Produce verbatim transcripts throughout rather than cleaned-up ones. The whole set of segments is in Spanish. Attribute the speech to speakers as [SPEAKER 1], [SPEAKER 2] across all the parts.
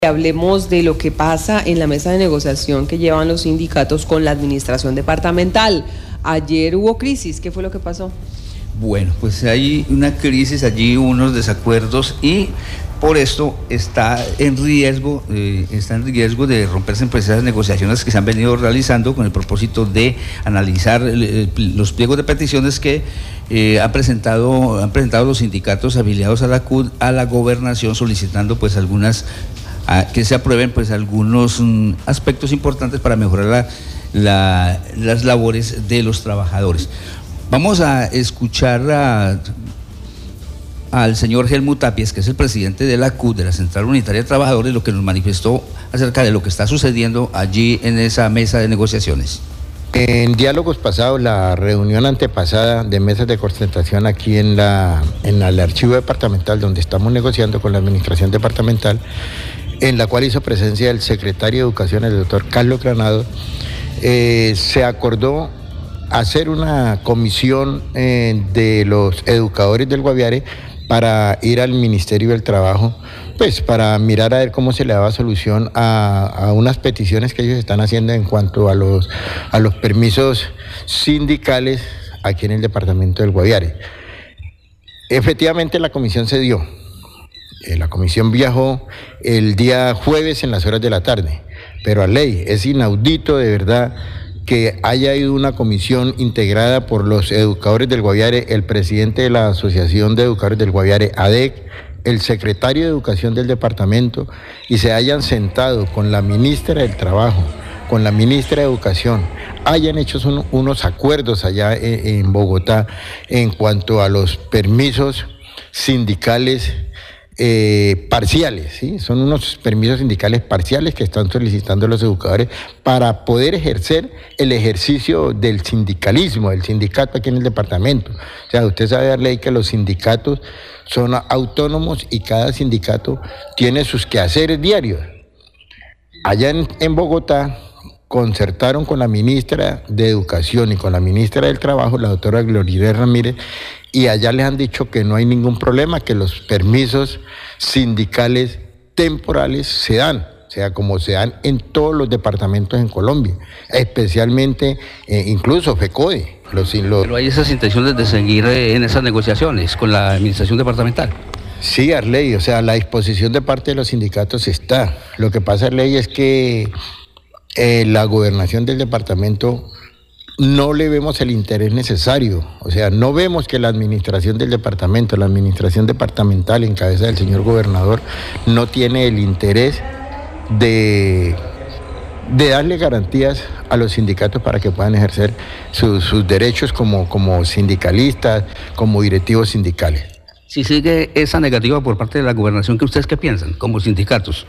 [SPEAKER 1] Hablemos de lo que pasa en la mesa de negociación que llevan los sindicatos con la administración departamental. Ayer hubo crisis, ¿qué fue lo que pasó?
[SPEAKER 2] Bueno, pues hay una crisis allí, unos desacuerdos y por esto está en riesgo, eh, está en riesgo de romperse en esas negociaciones que se han venido realizando con el propósito de analizar eh, los pliegos de peticiones que eh, ha presentado, han presentado los sindicatos afiliados a la C U D a la gobernación, solicitando pues algunas a que se aprueben pues algunos um, aspectos importantes para mejorar la, la, las labores de los trabajadores. Vamos a escuchar a, al señor Helmut Tapies, que es el presidente de la C U D, de la Central Unitaria de Trabajadores, lo que nos manifestó acerca de lo que está sucediendo allí en esa mesa de negociaciones.
[SPEAKER 3] En diálogos pasados, la reunión antepasada de mesas de concentración aquí en, la, en el archivo departamental, donde estamos negociando con la administración departamental, en la cual hizo presencia el secretario de Educación, el doctor Carlos Granado, eh, se acordó hacer una comisión eh, de los educadores del Guaviare para ir al Ministerio del Trabajo, pues para mirar a ver cómo se le daba solución a, a unas peticiones que ellos están haciendo en cuanto a los, a los permisos sindicales aquí en el departamento del Guaviare. Efectivamente la comisión se dio. La comisión viajó el día jueves en las horas de la tarde, pero a ley es inaudito de verdad que haya ido una comisión integrada por los educadores del Guaviare, el presidente de la Asociación de Educadores del Guaviare, A D E C, el secretario de Educación del departamento, y se hayan sentado con la ministra del Trabajo, con la ministra de Educación, hayan hecho un, unos acuerdos allá en, en Bogotá en cuanto a los permisos sindicales Eh, parciales, ¿sí? Son unos permisos sindicales parciales que están solicitando los educadores para poder ejercer el ejercicio del sindicalismo, del sindicato aquí en el departamento. O sea, usted sabe, Arley, que los sindicatos son autónomos y cada sindicato tiene sus quehaceres diarios. Allá en, en Bogotá concertaron con la ministra de Educación y con la ministra del Trabajo, la doctora Gloria Ramírez, y allá les han dicho que no hay ningún problema, que los permisos sindicales temporales se dan, o sea, como se dan en todos los departamentos en Colombia, especialmente, eh, incluso FECODE. Los, los...
[SPEAKER 2] Pero hay esas intenciones de seguir eh, en esas negociaciones con la administración departamental.
[SPEAKER 3] Sí, Arley, o sea, la disposición de parte de los sindicatos está. Lo que pasa, Arley, es que eh, la gobernación del departamento no le vemos el interés necesario, o sea, no vemos que la administración del departamento, la administración departamental en cabeza del señor gobernador, no tiene el interés de, de darle garantías a los sindicatos para que puedan ejercer sus, sus derechos como, como sindicalistas, como directivos sindicales.
[SPEAKER 2] Si sigue esa negativa por parte de la gobernación, ¿qué ustedes qué piensan como sindicatos?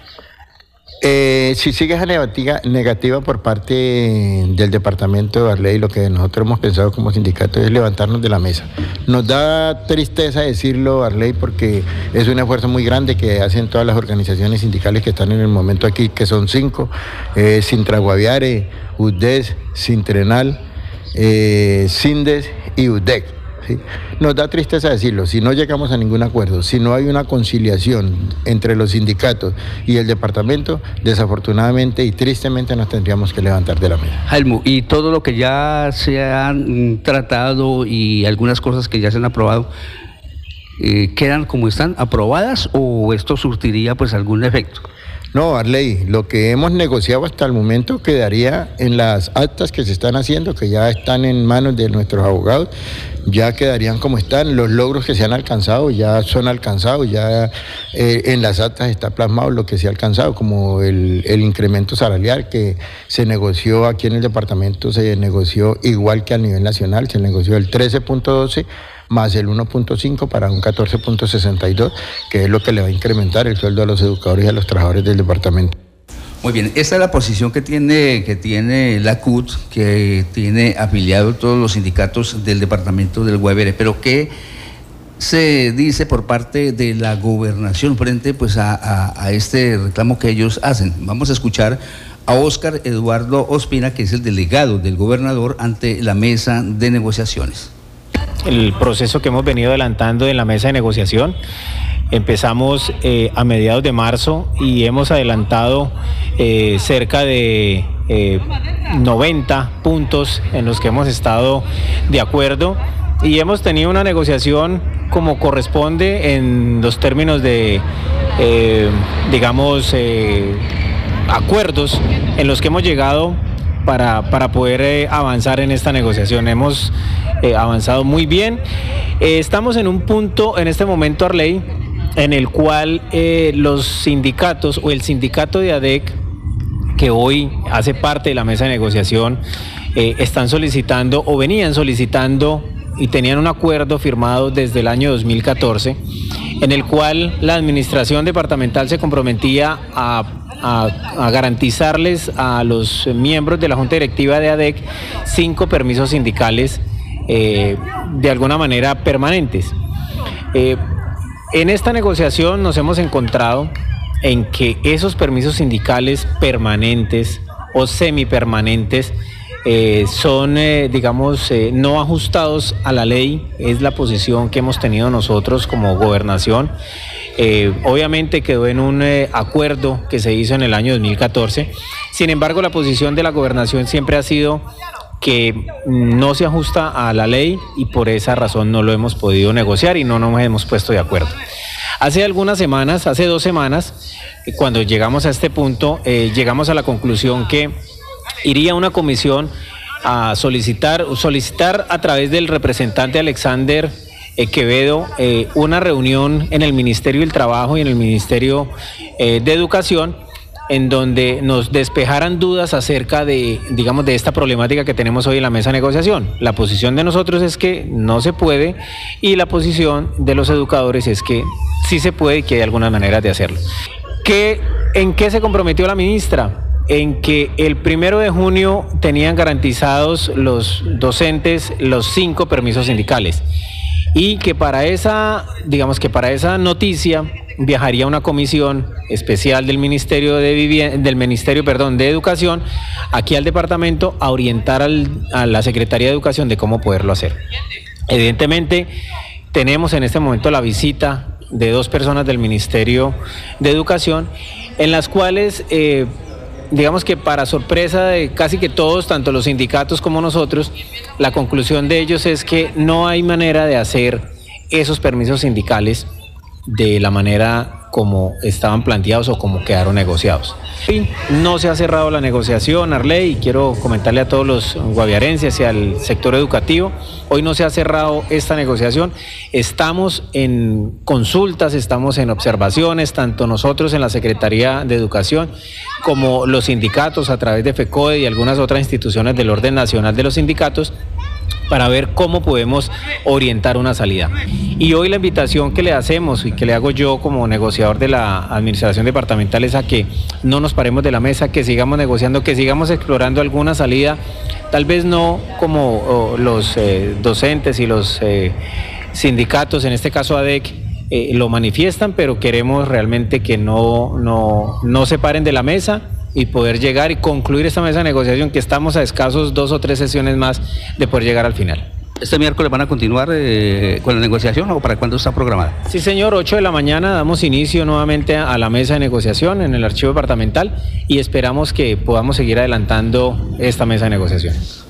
[SPEAKER 3] Eh, si sigue esa negativa, negativa por parte del departamento de Arley, lo que nosotros hemos pensado como sindicato es levantarnos de la mesa. Nos da tristeza decirlo, Arley, porque es un esfuerzo muy grande que hacen todas las organizaciones sindicales que están en el momento aquí, que son cinco, eh, Sintra Guaviare, U D E S, Sintrenal, eh, Sindes y U D E C. ¿Sí? Nos da tristeza decirlo, si no llegamos a ningún acuerdo, si no hay una conciliación entre los sindicatos y el departamento, desafortunadamente y tristemente nos tendríamos que levantar de la mesa.
[SPEAKER 2] Helmut, y todo lo que ya se han tratado y algunas cosas que ya se han aprobado, eh, ¿quedan como están aprobadas o esto surtiría pues algún efecto?
[SPEAKER 3] No, Arley, lo que hemos negociado hasta el momento quedaría en las actas que se están haciendo, que ya están en manos de nuestros abogados, ya quedarían como están. Los logros que se han alcanzado ya son alcanzados, ya eh, en las actas está plasmado lo que se ha alcanzado, como el, el incremento salarial que se negoció aquí en el departamento, se negoció igual que a nivel nacional, se negoció el trece punto doce más el uno punto cinco para un catorce punto sesenta y dos, que es lo que le va a incrementar el sueldo a los educadores y a los trabajadores del departamento.
[SPEAKER 2] Muy bien, esta es la posición que tiene, que tiene la C U D, que tiene afiliados todos los sindicatos del departamento del Guaviare, pero ¿qué se dice por parte de la gobernación frente pues, a, a, a este reclamo que ellos hacen? Vamos a escuchar a Óscar Eduardo Ospina, que es el delegado del gobernador ante la mesa de negociaciones.
[SPEAKER 4] el proceso que hemos venido adelantando en la mesa de negociación. Empezamos eh, a mediados de marzo y hemos adelantado eh, cerca de eh, noventa puntos en los que hemos estado de acuerdo y hemos tenido una negociación como corresponde en los términos de, eh, digamos, eh, acuerdos en los que hemos llegado para, para poder eh, avanzar en esta negociación. Hemos eh, avanzado muy bien. Eh, estamos en un punto en este momento, Arley, en el cual eh, los sindicatos o el sindicato de ADEC, que hoy hace parte de la mesa de negociación, eh, están solicitando o venían solicitando y tenían un acuerdo firmado desde el año dos mil catorce, en el cual la administración departamental se comprometía a, a, a garantizarles a los miembros de la Junta Directiva de ADEC cinco permisos sindicales eh, de alguna manera permanentes. Eh, En esta negociación nos hemos encontrado en que esos permisos sindicales permanentes o semipermanentes eh, son, eh, digamos, eh, no ajustados a la ley. Es la posición que hemos tenido nosotros como gobernación. Eh, obviamente quedó en un eh, acuerdo que se hizo en el año dos mil catorce. Sin embargo, la posición de la gobernación siempre ha sido que no se ajusta a la ley y por esa razón no lo hemos podido negociar y no nos hemos puesto de acuerdo. Hace algunas semanas, hace dos semanas, cuando llegamos a este punto, eh, llegamos a la conclusión que iría una comisión a solicitar, solicitar a través del representante Alexander eh, Quevedo eh, una reunión en el Ministerio del Trabajo y en el Ministerio eh, de Educación, en donde nos despejaran dudas acerca de, digamos, de esta problemática que tenemos hoy en la mesa de negociación. La posición de nosotros es que no se puede y la posición de los educadores es que sí se puede y que hay algunas maneras de hacerlo. ¿Qué, ¿En qué se comprometió la ministra? En que el primero de junio tenían garantizados los docentes los cinco permisos sindicales y que para esa, digamos que para esa noticia viajaría una comisión especial del Ministerio de Vivienda, del Ministerio, perdón, de Educación aquí al departamento a orientar al, a la Secretaría de Educación de cómo poderlo hacer. Evidentemente tenemos en este momento la visita de dos personas del Ministerio de Educación en las cuales eh, digamos que para sorpresa de casi que todos, tanto los sindicatos como nosotros, la conclusión de ellos es que no hay manera de hacer esos permisos sindicales de la manera como estaban planteados o como quedaron negociados. No se ha cerrado la negociación, Arley, y quiero comentarle a todos los guaviarenses y al sector educativo, hoy no se ha cerrado esta negociación, estamos en consultas, estamos en observaciones, tanto nosotros en la Secretaría de Educación como los sindicatos a través de FECODE y algunas otras instituciones del orden nacional de los sindicatos, para ver cómo podemos orientar una salida. Y hoy la invitación que le hacemos y que le hago yo como negociador de la administración departamental es a que no nos paremos de la mesa, que sigamos negociando, que sigamos explorando alguna salida, tal vez no como oh, los eh, docentes y los eh, sindicatos, en este caso ADEC, eh, lo manifiestan, pero queremos realmente que no, no, no se paren de la mesa y poder llegar y concluir esta mesa de negociación, que estamos a escasos dos o tres sesiones más de poder llegar al final.
[SPEAKER 2] ¿Este miércoles van a continuar eh, con la negociación o para cuándo está programada?
[SPEAKER 4] Sí, señor, ocho de la mañana damos inicio nuevamente a la mesa de negociación en el archivo departamental y esperamos que podamos seguir adelantando esta mesa de negociación.